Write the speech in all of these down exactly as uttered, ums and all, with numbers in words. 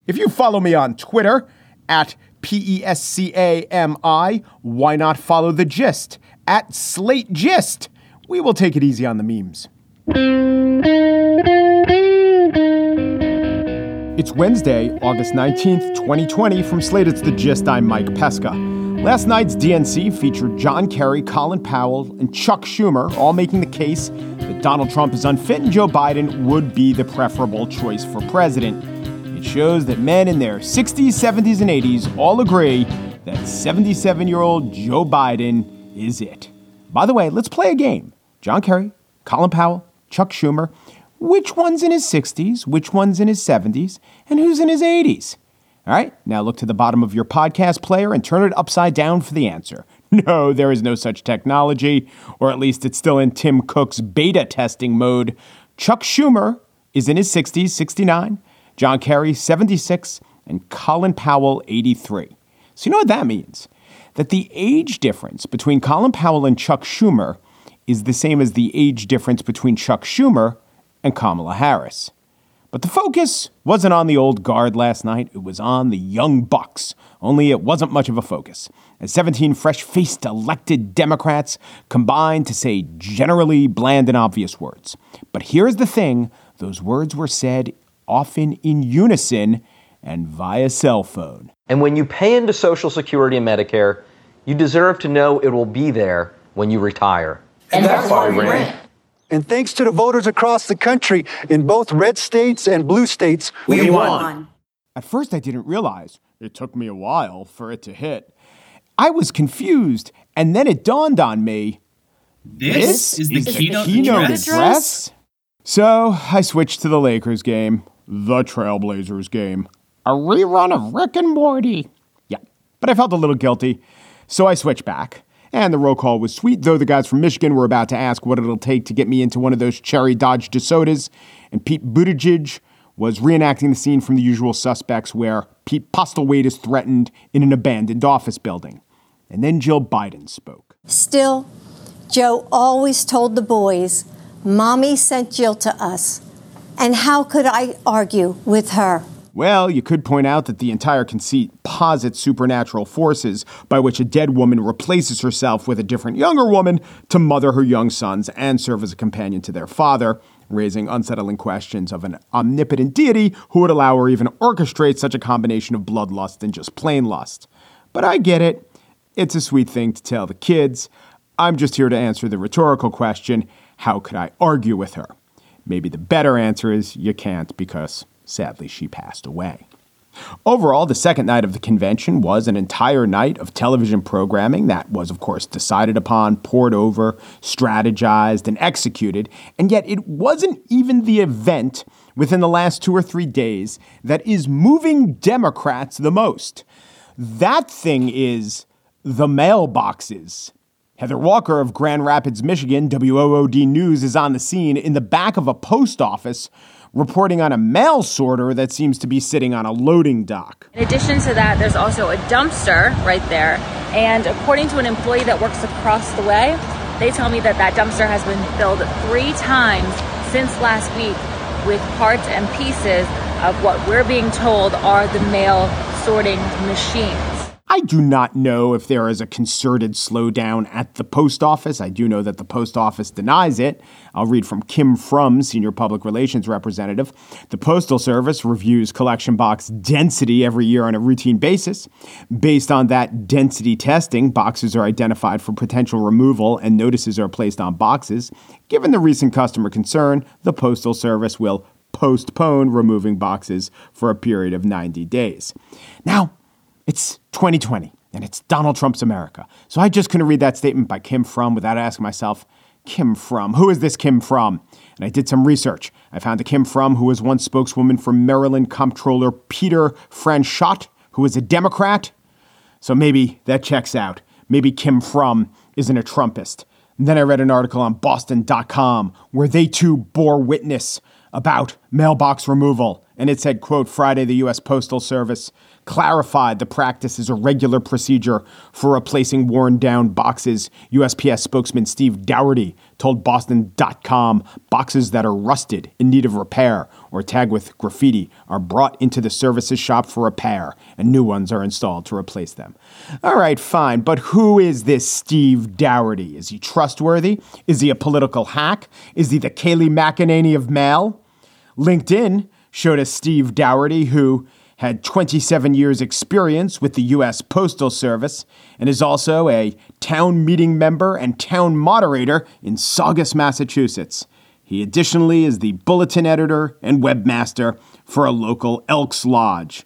If you follow me on Twitter, at P E S C A M I, why not follow The Gist, at Slate Gist? We will take it easy on the memes. It's Wednesday, August nineteenth, twenty twenty. From Slate, it's The Gist. I'm Mike Pesca. Last night's D N C featured John Kerry, Colin Powell, and Chuck Schumer, all making the case that Donald Trump is unfit and Joe Biden would be the preferable choice for president. It shows that men in their sixties, seventies, and eighties all agree that seventy-seven-year-old Joe Biden is it. By the way, let's play a game. John Kerry, Colin Powell, Chuck Schumer. Which one's in his sixties, which one's in his seventies, and who's in his eighties? All right, now look to the bottom of your podcast player and turn it upside down for the answer. No, there is no such technology, or at least it's still in Tim Cook's beta testing mode. Chuck Schumer is in his sixties, sixty-nine, John Kerry, seventy-six, and Colin Powell, eighty-three. So you know what that means? That the age difference between Colin Powell and Chuck Schumer is the same as the age difference between Chuck Schumer and Kamala Harris. But the focus wasn't on the old guard last night. It was on the young bucks. Only it wasn't much of a focus, as seventeen fresh-faced elected Democrats combined to say generally bland and obvious words. But here's the thing. Those words were said often in unison and via cell phone. And when you pay into Social Security and Medicare, you deserve to know it will be there when you retire. And that's why we ran. And thanks to the voters across the country in both red states and blue states, we, we won. won. At first, I didn't realize. It took me a while for it to hit. I was confused, and then it dawned on me. This, this is the is keynote, the keynote address? address? So I switched to the Lakers game, the Trailblazers game, a rerun of Rick and Morty. Yeah, but I felt a little guilty, so I switched back. And the roll call was sweet, though the guys from Michigan were about to ask what it'll take to get me into one of those cherry Dodge DeSotas. And Pete Buttigieg was reenacting the scene from The Usual Suspects where Pete Postlethwaite is threatened in an abandoned office building. And then Jill Biden spoke. Still, Joe always told the boys, Mommy sent Jill to us. And how could I argue with her? Well, you could point out that the entire conceit posits supernatural forces by which a dead woman replaces herself with a different younger woman to mother her young sons and serve as a companion to their father, raising unsettling questions of an omnipotent deity who would allow or even orchestrate such a combination of bloodlust and just plain lust. But I get it. It's a sweet thing to tell the kids. I'm just here to answer the rhetorical question, how could I argue with her? Maybe the better answer is you can't because sadly, she passed away. Overall, the second night of the convention was an entire night of television programming that was, of course, decided upon, poured over, strategized, and executed. And yet it wasn't even the event within the last two or three days that is moving Democrats the most. That thing is the mailboxes. Heather Walker of Grand Rapids, Michigan, W O O D News, is on the scene in the back of a post office reporting on a mail sorter that seems to be sitting on a loading dock. In addition to that, there's also a dumpster right there. And according to an employee that works across the way, they tell me that that dumpster has been filled three times since last week with parts and pieces of what we're being told are the mail sorting machines. I do not know if there is a concerted slowdown at the post office. I do know that the post office denies it. I'll read from Kim Frum, senior public relations representative. The Postal Service reviews collection box density every year on a routine basis. Based on that density testing, boxes are identified for potential removal and notices are placed on boxes. Given the recent customer concern, the Postal Service will postpone removing boxes for a period of ninety days. Now, it's twenty twenty, and it's Donald Trump's America. So I just couldn't read that statement by Kim Frum without asking myself, Kim Frum, who is this Kim Frum? And I did some research. I found a Kim Frum who was once spokeswoman for Maryland Comptroller Peter Franchot, who is a Democrat. So maybe that checks out. Maybe Kim Frum isn't a Trumpist. And then I read an article on Boston dot com where they too bore witness about mailbox removal. And it said, quote, Friday, the U S Postal Service clarified the practice is a regular procedure for replacing worn down boxes. U S P S spokesman Steve Dougherty told Boston dot com boxes that are rusted, in need of repair, or tagged with graffiti are brought into the services shop for repair, and new ones are installed to replace them. All right, fine. But who is this Steve Dougherty? Is he trustworthy? Is he a political hack? Is he the Kayleigh McEnany of mail? LinkedIn showed us Steve Dougherty, who had twenty-seven years experience with the U S Postal Service and is also a town meeting member and town moderator in Saugus, Massachusetts. He additionally is the bulletin editor and webmaster for a local Elks Lodge.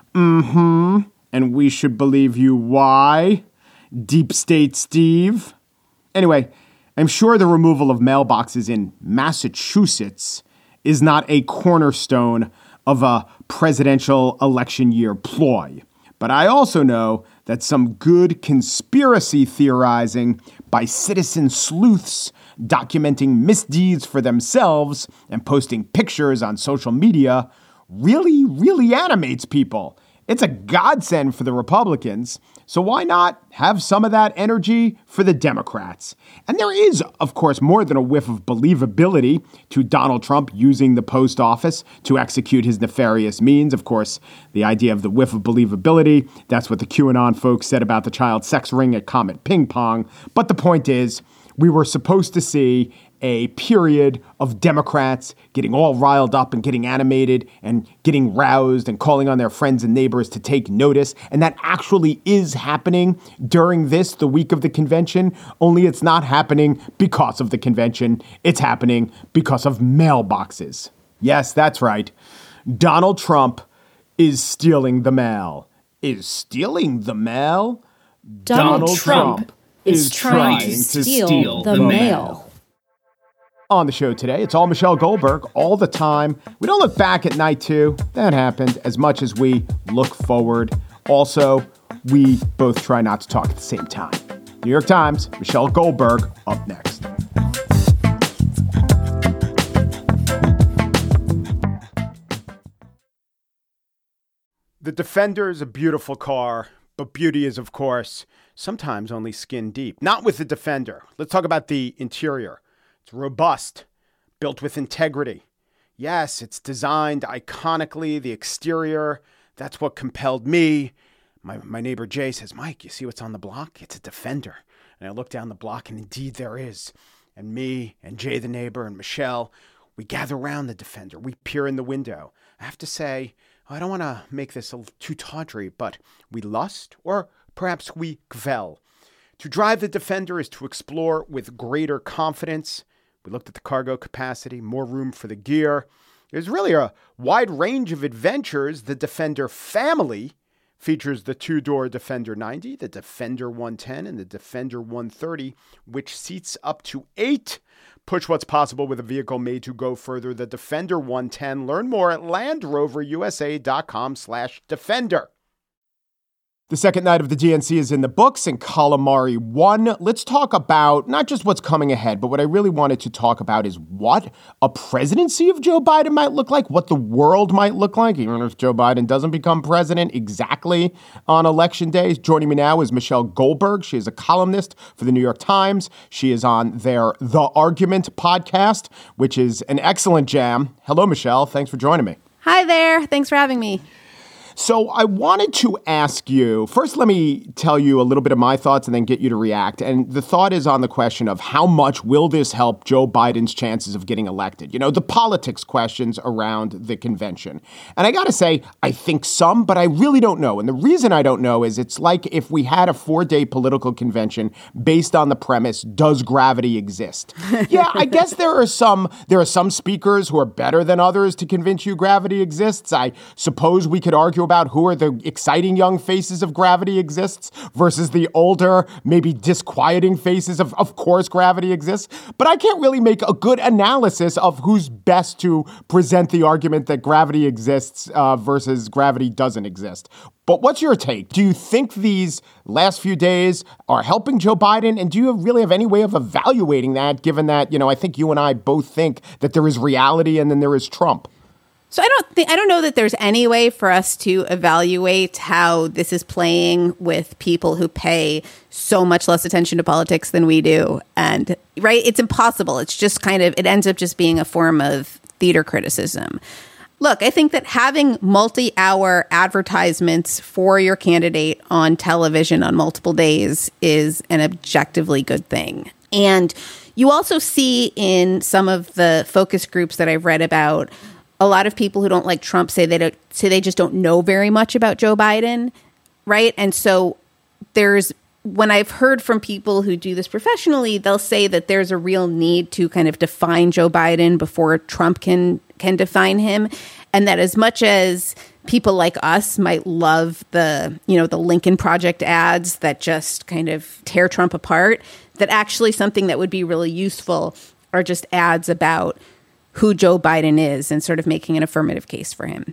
Mm-hmm. And we should believe you why? Deep State Steve? Anyway, I'm sure the removal of mailboxes in Massachusetts is not a cornerstone of a presidential election year ploy. But I also know that some good conspiracy theorizing by citizen sleuths documenting misdeeds for themselves and posting pictures on social media really, really animates people. It's a godsend for the Republicans. So why not have some of that energy for the Democrats? And there is, of course, more than a whiff of believability to Donald Trump using the post office to execute his nefarious means. Of course, the idea of the whiff of believability, that's what the QAnon folks said about the child sex ring at Comet Ping Pong. But the point is, we were supposed to see a period of Democrats getting all riled up and getting animated and getting roused and calling on their friends and neighbors to take notice. And that actually is happening during this, the week of the convention, only it's not happening because of the convention. It's happening because of mailboxes. Yes, that's right. Donald Trump is stealing the mail. Is stealing the mail? Donald, Donald Trump, Trump is trying, trying to steal, steal the, the mail. mail. On the show today, it's all Michelle Goldberg all the time. We don't look back at night two. That happened as much as we look forward. Also, we both try not to talk at the same time. New York Times, Michelle Goldberg, up next. The Defender is a beautiful car, but beauty is, of course, sometimes only skin deep. Not with the Defender. Let's talk about the interior. It's robust, built with integrity. Yes, it's designed iconically. The exterior, that's what compelled me. My my neighbor Jay says, Mike, you see what's on the block? It's a Defender. And I look down the block, and indeed there is. And me and Jay, the neighbor, and Michelle, we gather around the Defender. We peer in the window. I have to say, I don't want to make this a too tawdry, but we lust, or perhaps we kvel. To drive the Defender is to explore with greater confidence. We looked at the cargo capacity, more room for the gear. There's really a wide range of adventures. The Defender family features the two-door Defender ninety, the Defender one ten, and the Defender one thirty, which seats up to eight. Push what's possible with a vehicle made to go further. The Defender one ten. Learn more at LandRoverUSA.com slash Defender. The second night of the D N C is in the books, and Calamari won. Let's talk about not just what's coming ahead, but what I really wanted to talk about is what a presidency of Joe Biden might look like, what the world might look like, even if Joe Biden doesn't become president exactly on election day. Joining me now is Michelle Goldberg. She is a columnist for the New York Times. She is on their The Argument podcast, which is an excellent jam. Hello, Michelle. Thanks for joining me. Hi there. Thanks for having me. So I wanted to ask you, first let me tell you a little bit of my thoughts and then get you to react. And the thought is on the question of how much will this help Joe Biden's chances of getting elected? You know, the politics questions around the convention. And I got to say, I think some, but I really don't know. And the reason I don't know is it's like if we had a four-day political convention based on the premise, does gravity exist? Yeah, I guess there are some there are some speakers who are better than others to convince you gravity exists. I suppose we could argue about who are the exciting young faces of gravity exists versus the older, maybe disquieting faces of, of course, gravity exists. But I can't really make a good analysis of who's best to present the argument that gravity exists uh, versus gravity doesn't exist. But what's your take? Do you think these last few days are helping Joe Biden? And do you really have any way of evaluating that, given that, you know, I think you and I both think that there is reality and then there is Trump? So I don't think I don't know that there's any way for us to evaluate how this is playing with people who pay so much less attention to politics than we do. And right, it's impossible. It's just kind of it ends up just being a form of theater criticism. Look, I think that having multi-hour advertisements for your candidate on television on multiple days is an objectively good thing. And you also see in some of the focus groups that I've read about, a lot of people who don't like Trump say they don't say they just don't know very much about Joe Biden, right? And so there's when I've heard from people who do this professionally, they'll say that there's a real need to kind of define Joe Biden before Trump can can define him, and that as much as people like us might love the, you know, the Lincoln Project ads that just kind of tear Trump apart, that actually something that would be really useful are just ads about who Joe Biden is and sort of making an affirmative case for him.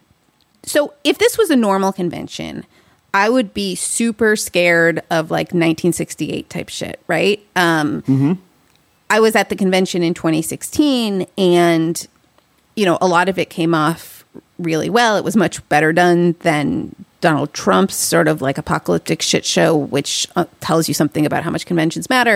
So if this was a normal convention, I would be super scared of like nineteen sixty-eight type shit, right? Um, mm-hmm. I was at the convention in twenty sixteen, and, you know, a lot of it came off really well. It was much better done than Donald Trump's sort of like apocalyptic shit show, which uh, tells you something about how much conventions matter.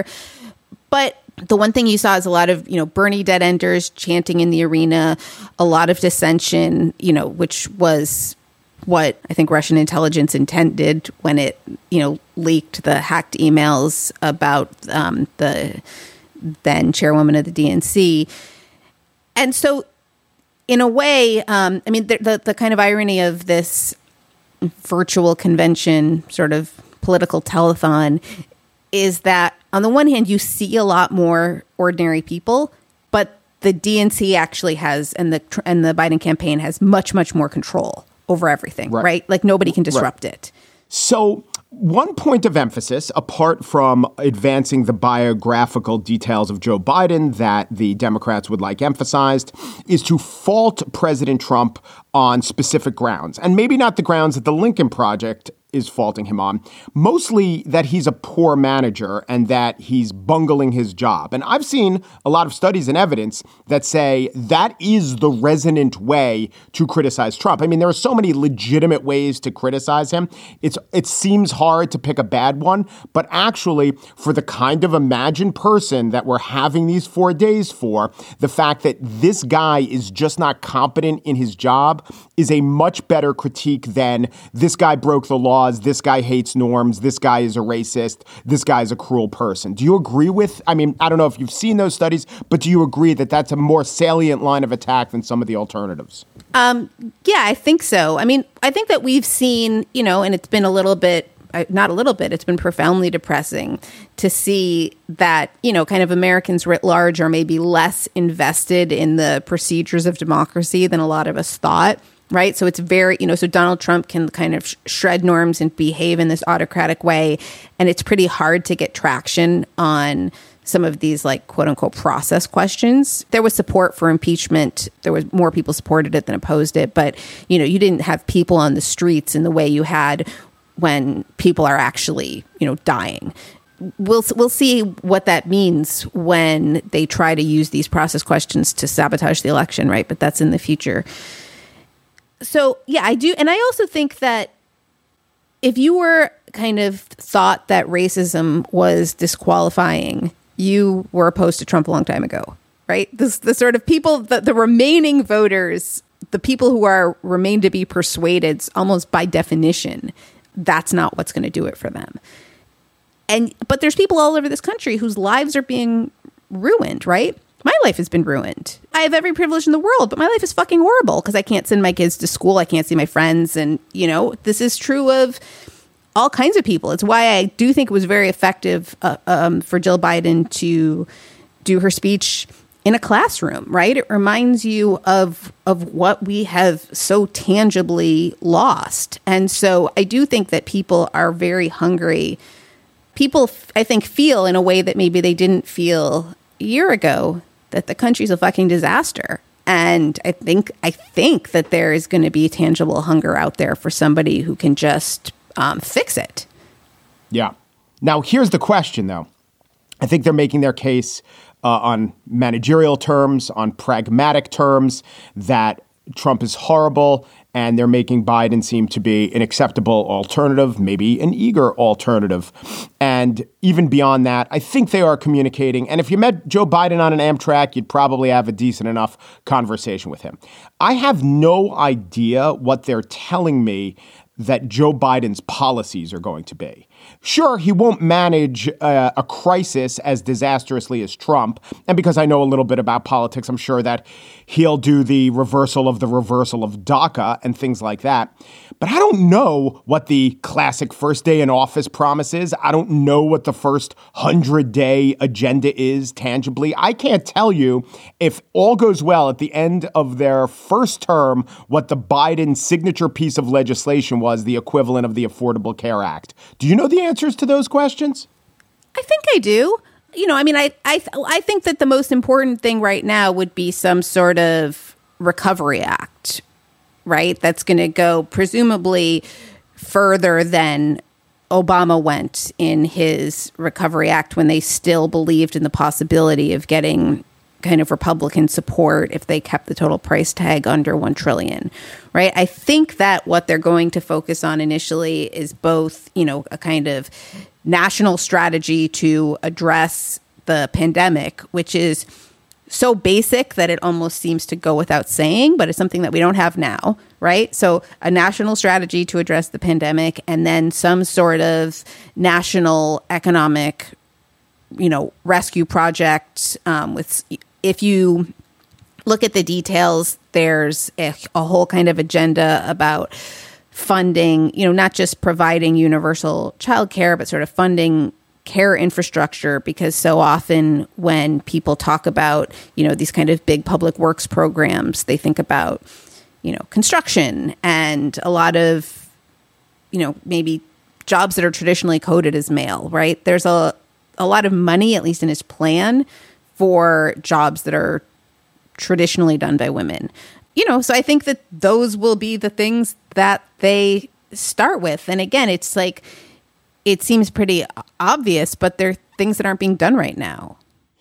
But the one thing you saw is a lot of, you know, Bernie dead enders chanting in the arena, a lot of dissension, you know, which was what I think Russian intelligence intended when it, you know, leaked the hacked emails about um, the then chairwoman of the D N C. And so in a way, um, I mean, the, the, the kind of irony of this virtual convention sort of political telethon is that on the one hand, you see a lot more ordinary people, but the D N C actually has, and the and the Biden campaign has much, much more control over everything, right? right? Like nobody can disrupt right. it. So one point of emphasis, apart from advancing the biographical details of Joe Biden that the Democrats would like emphasized, is to fault President Trump on specific grounds, and maybe not the grounds that the Lincoln Project is faulting him on, mostly that he's a poor manager and that he's bungling his job. And I've seen a lot of studies and evidence that say that is the resonant way to criticize Trump. I mean, there are so many legitimate ways to criticize him. It's it seems hard to pick a bad one, but actually for the kind of imagined person that we're having these four days for, the fact that this guy is just not competent in his job is a much better critique than this guy broke the law. This guy hates norms. This guy is a racist. This guy is a cruel person. Do you agree with, I mean, I don't know if you've seen those studies, but do you agree that that's a more salient line of attack than some of the alternatives? Um, yeah, I think so. I mean, I think that we've seen, you know, and it's been a little bit, not a little bit, it's been profoundly depressing to see that, you know, kind of Americans writ large are maybe less invested in the procedures of democracy than a lot of us thought. Right. So it's very, you know, so Donald Trump can kind of sh- shred norms and behave in this autocratic way. And it's pretty hard to get traction on some of these like quote unquote process questions. There was support for impeachment. There was more people supported it than opposed it. But, you know, you didn't have people on the streets in the way you had when people are actually, you know, dying. We'll we'll see what that means when they try to use these process questions to sabotage the election. Right. But that's in the future. So, yeah, I do. And I also think that if you were kind of thought that racism was disqualifying, you were opposed to Trump a long time ago, right? This, the sort of people, the, the remaining voters, the people who are remain to be persuaded, almost by definition, that's not what's going to do it for them. And but there's people all over this country whose lives are being ruined, right? My life has been ruined. I have every privilege in the world, but my life is fucking horrible because I can't send my kids to school. I can't see my friends. And, you know, this is true of all kinds of people. It's why I do think it was very effective uh, um, for Jill Biden to do her speech in a classroom, right? It reminds you of of what we have so tangibly lost. And so I do think that people are very hungry. People, I think, feel in a way that maybe they didn't feel a year ago that the country's a fucking disaster. And I think I think that there is going to be tangible hunger out there for somebody who can just um, fix it. Yeah. Now, here's the question, though. I think they're making their case uh, on managerial terms, on pragmatic terms, that Trump is horrible, and they're making Biden seem to be an acceptable alternative, maybe an eager alternative. And even beyond that, I think they are communicating. And if you met Joe Biden on an Amtrak, you'd probably have a decent enough conversation with him. I have no idea what they're telling me that Joe Biden's policies are going to be. Sure, he won't manage uh, a crisis as disastrously as Trump. And because I know a little bit about politics, I'm sure that he'll do the reversal of the reversal of DACA and things like that. But I don't know what the classic first day in office promise is. I don't know what the first hundred-day agenda is tangibly. I can't tell you, if all goes well at the end of their first term, what the Biden signature piece of legislation was, the equivalent of the Affordable Care Act. Do you know the answers to those questions? I think I do. You know, I mean, I I I think that the most important thing right now would be some sort of recovery act, right? That's going to go presumably further than Obama went in his Recovery Act, when they still believed in the possibility of getting kind of Republican support if they kept the total price tag under one trillion dollars, right? I think that what they're going to focus on initially is both, you know, a kind of national strategy to address the pandemic, which is so basic that it almost seems to go without saying, but it's something that we don't have now, right? So a national strategy to address the pandemic, and then some sort of national economic, you know, rescue project. Um, with, if you look at the details, there's a, a whole kind of agenda about funding, you know, not just providing universal childcare, but sort of funding care infrastructure, because so often when people talk about, you know, these kind of big public works programs, they think about, you know, construction and a lot of, you know, maybe jobs that are traditionally coded as male, right? There's a, a lot of money, at least in his plan, for jobs that are traditionally done by women. You know, so I think that those will be the things that they start with. And again, it's like, it seems pretty obvious, but they're things that aren't being done right now.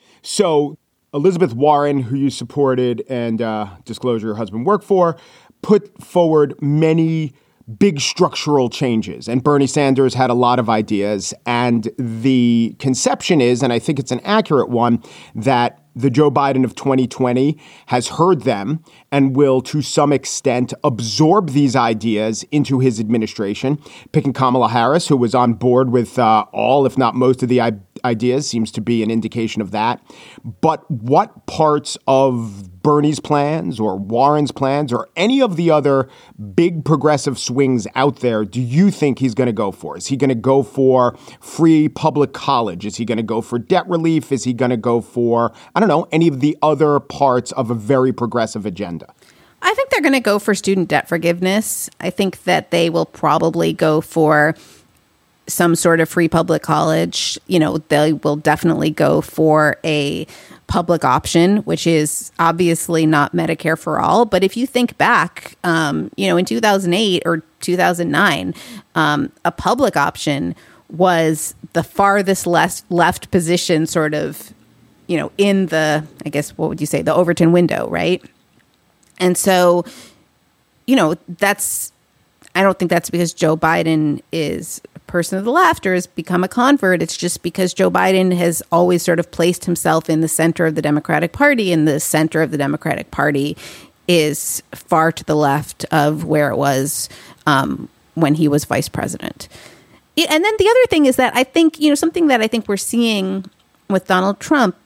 So Elizabeth Warren, who you supported and, uh, disclosure, your husband worked for, put forward many big structural changes. And Bernie Sanders had a lot of ideas. And the conception is, and I think it's an accurate one, that the Joe Biden of twenty twenty has heard them and will, to some extent, absorb these ideas into his administration. Picking Kamala Harris, who was on board with uh, all, if not most of the I- ideas, seems to be an indication of that. But what parts of Bernie's plans or Warren's plans or any of the other big progressive swings out there do you think he's going to go for? Is he going to go for free public college? Is he going to go for debt relief? Is he going to go for, I don't know, any of the other parts of a very progressive agenda? I think they're going to go for student debt forgiveness. I think that they will probably go for some sort of free public college. You know, they will definitely go for a public option, which is obviously not Medicare for all. But if you think back, um, you know, in two thousand eight or two thousand nine, um, a public option was the farthest left, left position sort of, you know, in the, I guess, what would you say, the Overton window, right? And so, you know, that's, I don't think that's because Joe Biden is a person of the left or has become a convert. It's just because Joe Biden has always sort of placed himself in the center of the Democratic Party, and the center of the Democratic Party is far to the left of where it was um, when he was vice president. And then the other thing is that I think, you know, something that I think we're seeing with Donald Trump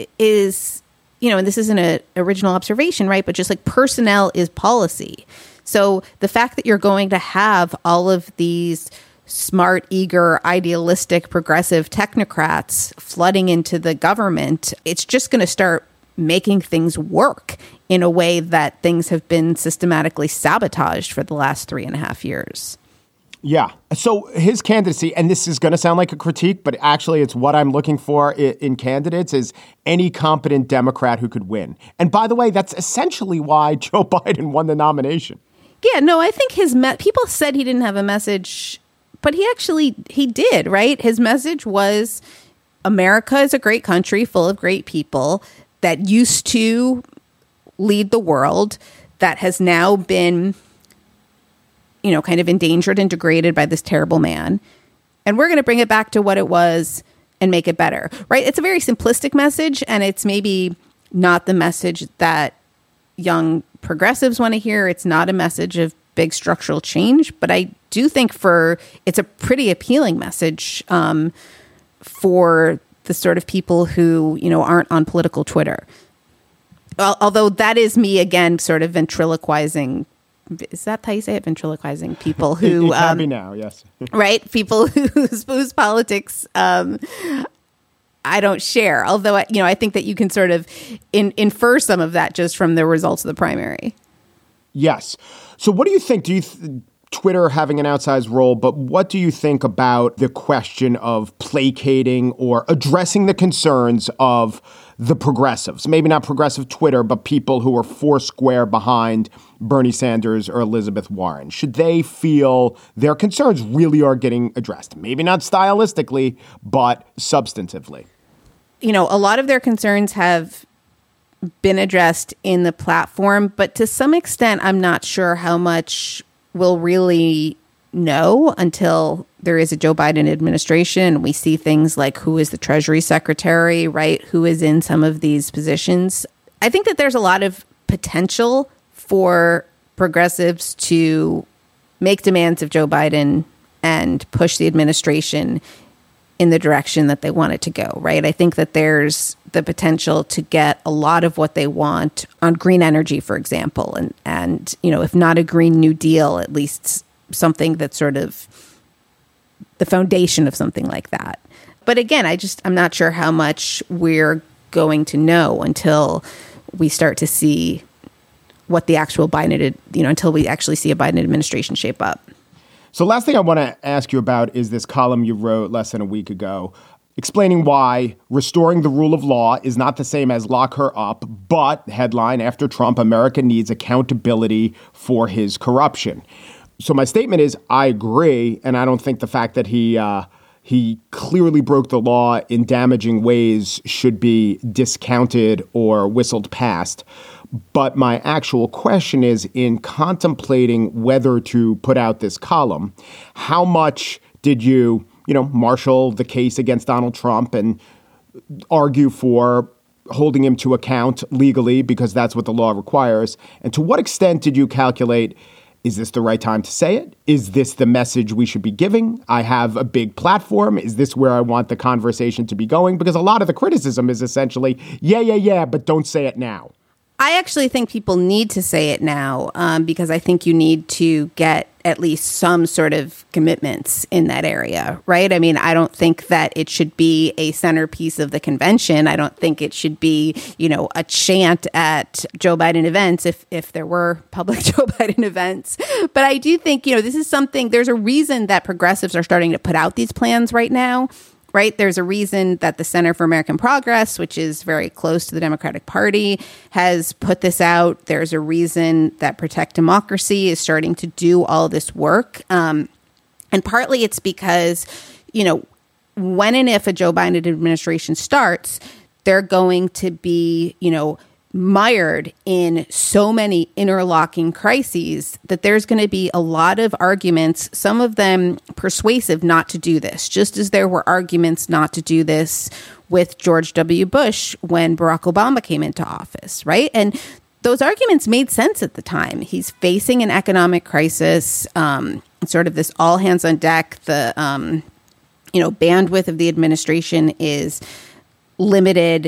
is, you know, and this isn't an original observation, right? But just like personnel is policy. So the fact that you're going to have all of these smart, eager, idealistic, progressive technocrats flooding into the government, it's just going to start making things work in a way that things have been systematically sabotaged for the last three and a half years. Yeah. So his candidacy, and this is going to sound like a critique, but actually it's what I'm looking for in, in candidates, is any competent Democrat who could win. And by the way, that's essentially why Joe Biden won the nomination. Yeah, no, I think his me- people said he didn't have a message, but he actually, he did, right? His message was America is a great country full of great people that used to lead the world, that has now been, you know, kind of endangered and degraded by this terrible man. And we're going to bring it back to what it was and make it better, right? It's a very simplistic message, and it's maybe not the message that young progressives want to hear. It's not a message of big structural change, but I do think for it's a pretty appealing message um, for the sort of people who, you know, aren't on political Twitter. Although that is me, again, sort of ventriloquizing. Is that how you say it? Ventriloquizing people who... It can um, be now, yes. right? People whose, whose politics um, I don't share. Although, you know, I think that you can sort of in, infer some of that just from the results of the primary. Yes. So what do you think? Do you... Th- Twitter having an outsized role, but what do you think about the question of placating or addressing the concerns of the progressives? Maybe not progressive Twitter, but people who are four square behind Bernie Sanders or Elizabeth Warren. Should they feel their concerns really are getting addressed? Maybe not stylistically, but substantively. You know, a lot of their concerns have been addressed in the platform, but to some extent, I'm not sure how much we'll really know until there is a Joe Biden administration. We see things like who is the Treasury Secretary, right? Who is in some of these positions. I think that there's a lot of potential for progressives to make demands of Joe Biden and push the administration in the direction that they want it to go, right? I think that there's the potential to get a lot of what they want on green energy, for example. And, and you know, if not a Green New Deal, at least something that's sort of the foundation of something like that. But again, I just, I'm not sure how much we're going to know until we start to see what the actual Biden, you know, until we actually see a Biden administration shape up. So last thing I want to ask you about is this column you wrote less than a week ago, explaining why restoring the rule of law is not the same as lock her up, but, headline, after Trump, America needs accountability for his corruption. So my statement is, I agree, and I don't think the fact that he uh, he clearly broke the law in damaging ways should be discounted or whistled past. But my actual question is, in contemplating whether to put out this column, how much did you, you know, marshal the case against Donald Trump and argue for holding him to account legally because that's what the law requires? And to what extent did you calculate, is this the right time to say it? Is this the message we should be giving? I have a big platform. Is this where I want the conversation to be going? Because a lot of the criticism is essentially, yeah, yeah, yeah, but don't say it now. I actually think people need to say it now um, because I think you need to get at least some sort of commitments in that area, right? I mean, I don't think that it should be a centerpiece of the convention. I don't think it should be, you know, a chant at Joe Biden events if, if there were public Joe Biden events. But I do think, you know, this is something, there's a reason that progressives are starting to put out these plans right now. Right. There's a reason that the Center for American Progress, which is very close to the Democratic Party, has put this out. There's a reason that Protect Democracy is starting to do all this work. Um, and partly it's because, you know, when and if a Joe Biden administration starts, they're going to be, you know, mired in so many interlocking crises that there's going to be a lot of arguments, some of them persuasive not to do this, just as there were arguments not to do this with George W. Bush when Barack Obama came into office, right? And those arguments made sense at the time. He's facing an economic crisis, um, sort of this all hands on deck. The, um, you know, bandwidth of the administration is limited.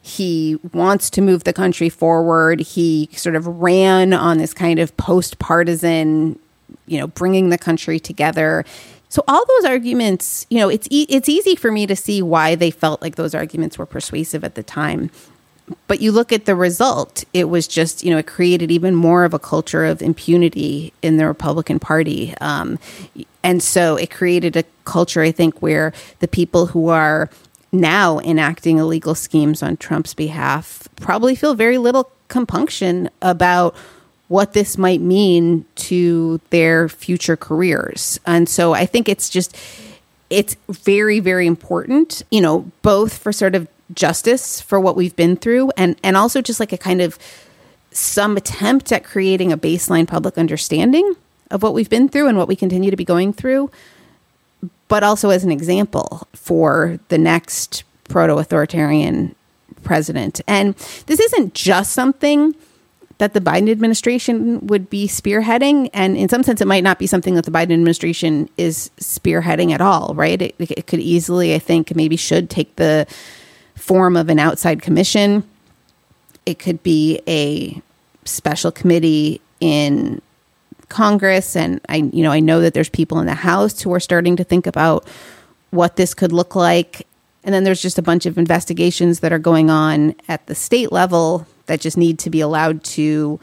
He wants to move the country forward. He sort of ran on this kind of post-partisan, you know, bringing the country together. So all those arguments, you know, it's e- it's easy for me to see why they felt like those arguments were persuasive at the time. But you look at the result, it was just, you know, it created even more of a culture of impunity in the Republican Party. Um, and so it created a culture, I think, where the people who are now enacting illegal schemes on Trump's behalf probably feel very little compunction about what this might mean to their future careers. And so I think it's just, it's very, very important, you know, both for sort of justice for what we've been through and, and also just like a kind of some attempt at creating a baseline public understanding of what we've been through and what we continue to be going through, but also as an example for the next proto-authoritarian president. And this isn't just something that the Biden administration would be spearheading. And in some sense, it might not be something that the Biden administration is spearheading at all, right? It, it could easily, I think, maybe should take the form of an outside commission. It could be a special committee in Congress. And I, you know, I know that there's people in the House who are starting to think about what this could look like. And then there's just a bunch of investigations that are going on at the state level that just need to be allowed to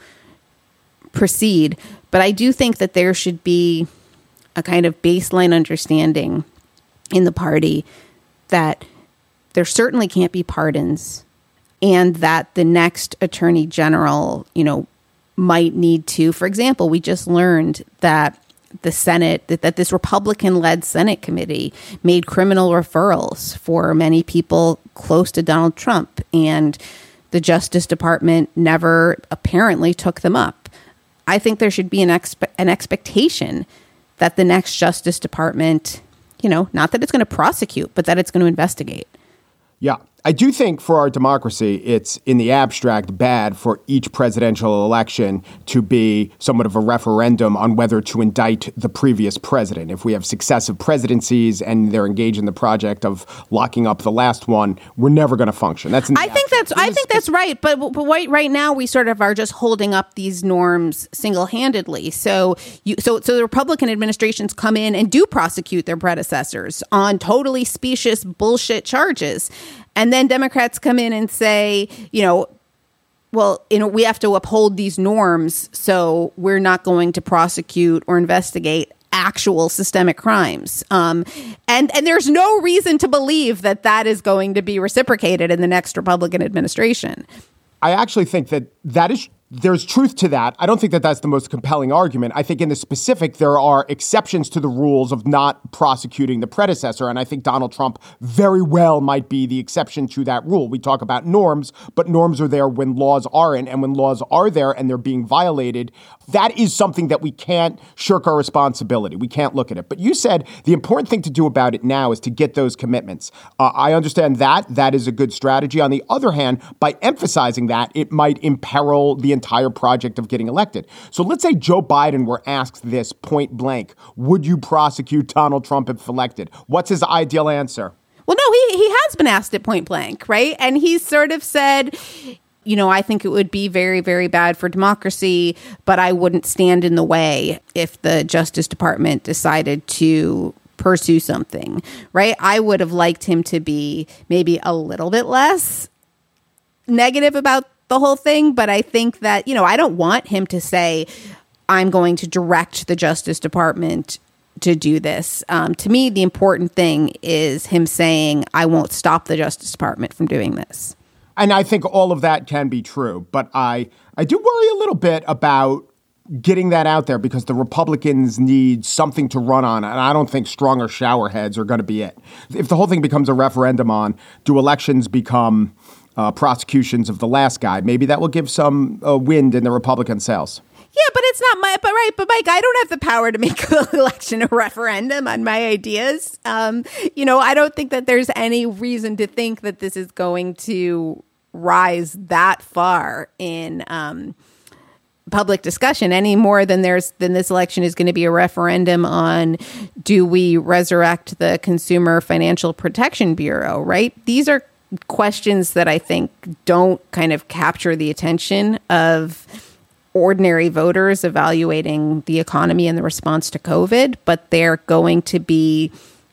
proceed. But I do think that there should be a kind of baseline understanding in the party that there certainly can't be pardons, and that the next attorney general, you know, might need to, for example, we just learned that the Senate, that, that this Republican-led Senate committee made criminal referrals for many people close to Donald Trump, and the Justice Department never apparently took them up. I think there should be an expe- an expectation that the next Justice Department, you know, not that it's going to prosecute, but that it's going to investigate. Yeah. I do think for our democracy, it's in the abstract bad for each presidential election to be somewhat of a referendum on whether to indict the previous president. If we have successive presidencies and they're engaged in the project of locking up the last one, we're never going to function. That's in the I think abstract. that's I think that's right. But but right, right now we sort of are just holding up these norms single-handedly. So you so so the Republican administrations come in and do prosecute their predecessors on totally specious bullshit charges. And then Democrats come in and say, you know, well, you know, we have to uphold these norms, so we're not going to prosecute or investigate actual systemic crimes. Um, and, and there's no reason to believe that that is going to be reciprocated in the next Republican administration. I actually think that that is there's truth to that. I don't think that that's the most compelling argument. I think in the specific, there are exceptions to the rules of not prosecuting the predecessor. And I think Donald Trump very well might be the exception to that rule. We talk about norms, but norms are there when laws aren't. And when laws are there and they're being violated, that is something that we can't shirk our responsibility. We can't look at it. But you said the important thing to do about it now is to get those commitments. Uh, I understand that. That is a good strategy. On the other hand, by emphasizing that, it might imperil the entire project of getting elected. So let's say Joe Biden were asked this point blank. Would you prosecute Donald Trump if elected? What's his ideal answer? Well, no, he, he has been asked it point blank, right? And he's sort of said, you know, I think it would be very, very bad for democracy, but I wouldn't stand in the way if the Justice Department decided to pursue something, right? I would have liked him to be maybe a little bit less negative about the whole thing. But I think that, you know, I don't want him to say, I'm going to direct the Justice Department to do this. Um, to me, the important thing is him saying, I won't stop the Justice Department from doing this. And I think all of that can be true. But I, I do worry a little bit about getting that out there because the Republicans need something to run on. And I don't think stronger shower heads are going to be it. If the whole thing becomes a referendum on, do elections become Uh, prosecutions of the last guy, maybe that will give some uh, wind in the Republican sails. Yeah, but it's not my, but right, but Mike, I don't have the power to make the election a referendum on my ideas. Um, you know, I don't think that there's any reason to think that this is going to rise that far in um, public discussion any more than there's than this election is going to be a referendum on, do we resurrect the Consumer Financial Protection Bureau, right? These are questions that I think don't kind of capture the attention of ordinary voters evaluating the economy and the response to COVID, but they're going to be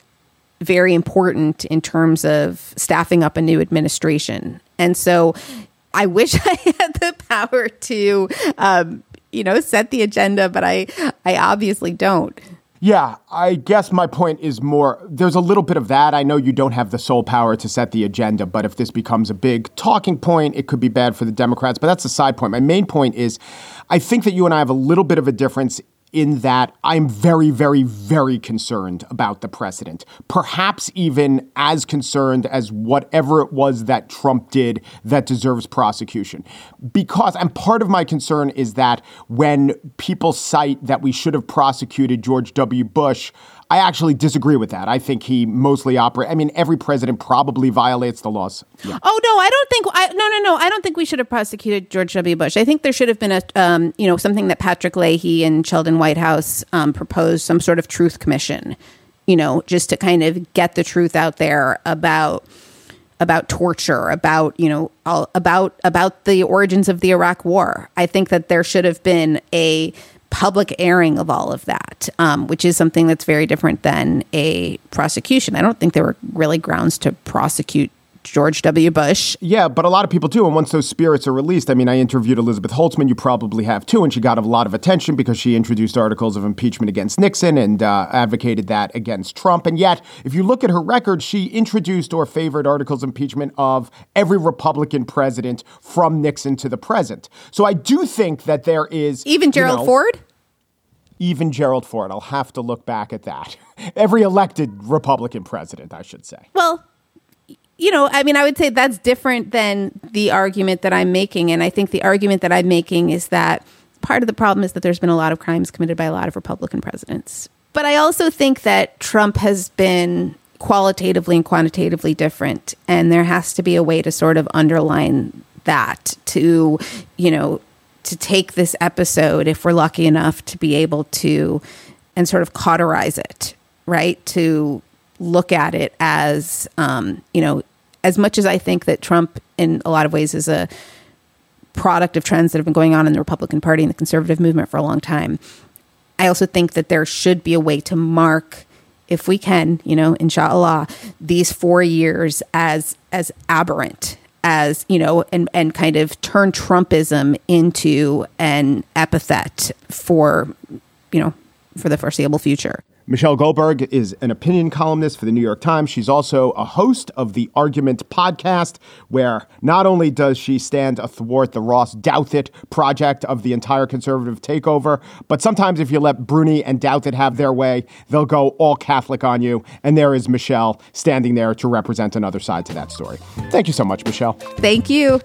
very important in terms of staffing up a new administration. And so I wish I had the power to, um, you know, set the agenda, but I, I obviously don't. Yeah, I guess my point is more, there's a little bit of that. I know you don't have the sole power to set the agenda, but if this becomes a big talking point, it could be bad for the Democrats. But that's a side point. My main point is, I think that you and I have a little bit of a difference in that I'm very, very, very concerned about the precedent, perhaps even as concerned as whatever it was that Trump did that deserves prosecution. Because, and part of my concern is that when people cite that we should have prosecuted George W. Bush, I actually disagree with that. I think he mostly operates. I mean, every president probably violates the laws. Yeah. Oh, no, I don't think. I, no, no, no. I don't think we should have prosecuted George W. Bush. I think there should have been a, um, you know, something that Patrick Leahy and Sheldon Whitehouse um, proposed, some sort of truth commission, you know, just to kind of get the truth out there about about torture, about, you know, all, about about the origins of the Iraq War. I think that there should have been a public airing of all of that, um, which is something that's very different than a prosecution. I don't think there were really grounds to prosecute George W. Bush. Yeah, but a lot of people do. And once those spirits are released, I mean, I interviewed Elizabeth Holtzman. You probably have too. And she got a lot of attention because she introduced articles of impeachment against Nixon and uh, advocated that against Trump. And yet, if you look at her record, she introduced or favored articles of impeachment of every Republican president from Nixon to the present. So I do think that there is... Even Gerald you know, Ford? Even Gerald Ford. I'll have to look back at that. Every elected Republican president, I should say. Well, you know, I mean, I would say that's different than the argument that I'm making. And I think the argument that I'm making is that part of the problem is that there's been a lot of crimes committed by a lot of Republican presidents. But I also think that Trump has been qualitatively and quantitatively different. And there has to be a way to sort of underline that, to, you know, to take this episode, if we're lucky enough to be able to, and sort of cauterize it, right? To look at it as, um, you know, as much as I think that Trump in a lot of ways is a product of trends that have been going on in the Republican Party and the conservative movement for a long time, I also think that there should be a way to mark, if we can, you know, inshallah, these four years as as aberrant, as, you know, and, and kind of turn Trumpism into an epithet for, you know, for the foreseeable future. Michelle Goldberg is an opinion columnist for the New York Times. She's also a host of the Argument podcast, where not only does she stand athwart the Ross Douthat project of the entire conservative takeover, but sometimes if you let Bruni and Douthat have their way, they'll go all Catholic on you. And there is Michelle standing there to represent another side to that story. Thank you so much, Michelle. Thank you.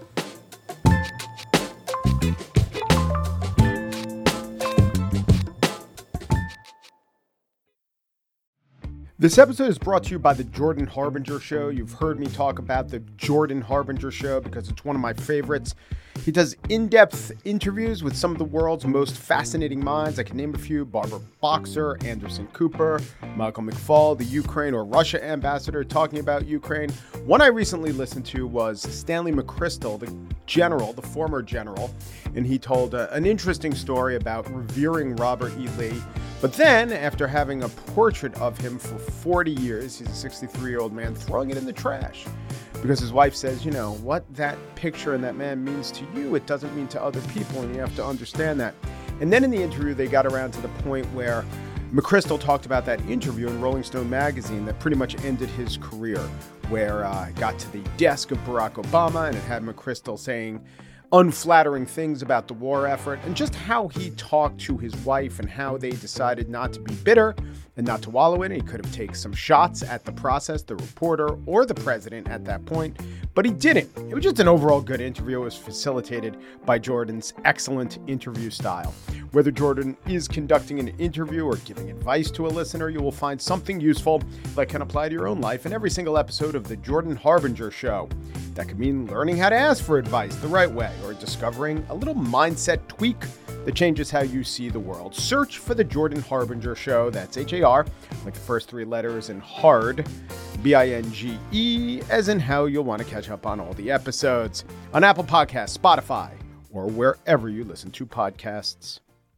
This episode is brought to you by the Jordan Harbinger Show. You've heard me talk about the Jordan Harbinger Show because it's one of my favorites. He does in-depth interviews with some of the world's most fascinating minds. I can name a few: Barbara Boxer, Anderson Cooper, Michael McFaul, the Ukraine or Russia ambassador talking about Ukraine. One I recently listened to was Stanley McChrystal, the general, the former general, and he told uh, an interesting story about revering Robert E. Lee. But then, after having a portrait of him for forty years, he's a sixty-three-year-old man, throwing it in the trash. Because his wife says, you know, what that picture and that man means to you, it doesn't mean to other people, and you have to understand that. And then in the interview, they got around to the point where McChrystal talked about that interview in Rolling Stone magazine that pretty much ended his career, where uh, it got to the desk of Barack Obama, and it had McChrystal saying unflattering things about the war effort, and just how he talked to his wife and how they decided not to be bitter and not to wallow in it. He could have taken some shots at the process, the reporter, or the president at that point, but he didn't. It was just an overall good interview. It was facilitated by Jordan's excellent interview style. Whether Jordan is conducting an interview or giving advice to a listener, you will find something useful that can apply to your own life in every single episode of The Jordan Harbinger Show. That could mean learning how to ask for advice the right way, or discovering a little mindset tweak that changes how you see the world. Search for The Jordan Harbinger Show. That's H A R, like the first three letters, and hard, B I N G E, as in how you'll want to catch up on all the episodes on Apple Podcasts, Spotify, or wherever you listen to podcasts.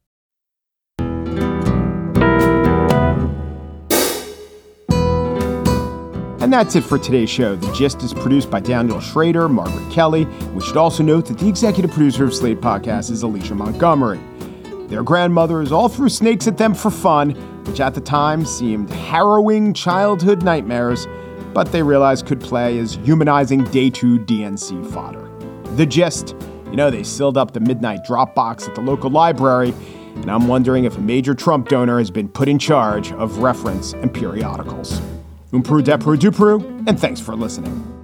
And that's it for today's show. The Gist is produced by Daniel Schrader, Margaret Kelly. We should also note that the executive producer of Slate Podcast is Alicia Montgomery. Their grandmothers all threw snakes at them for fun, which at the time seemed harrowing childhood nightmares, but they realized could play as humanizing day two D N C fodder. The Gist, you know, they sealed up the midnight drop box at the local library, And I'm wondering if a major Trump donor has been put in charge of reference and periodicals. Umpru, depru, dupru, and thanks for listening.